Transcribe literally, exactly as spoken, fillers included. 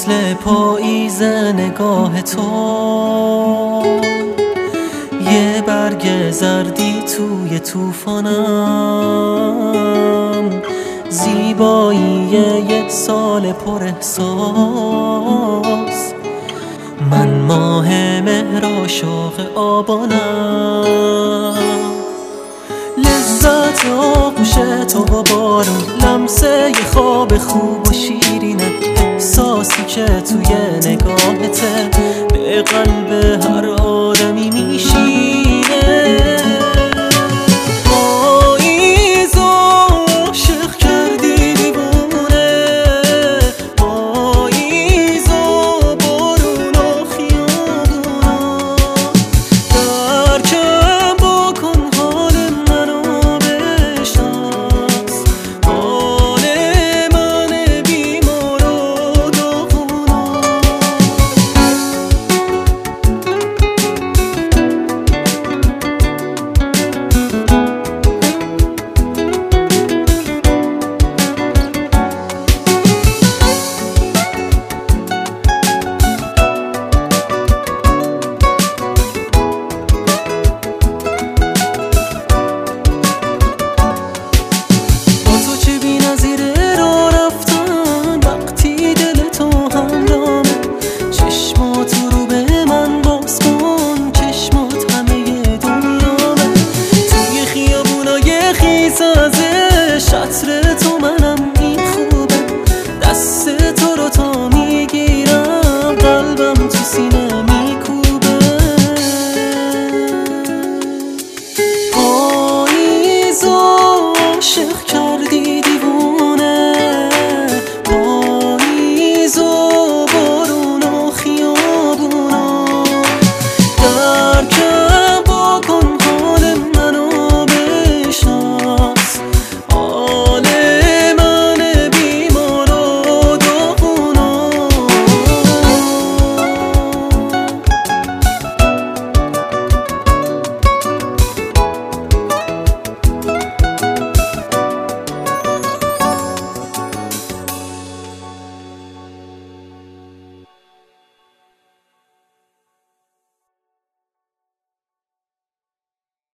مثل پاییز نگاه تو، یه برگ زردی توی توفانم، زیبایی یه سال پر احساس. من ماه مهر عاشق آبانم، لذت آغوش تو و بارون، لمسه ی خواب خوب و شیرینه، احساسی که توی نگاهته به قلب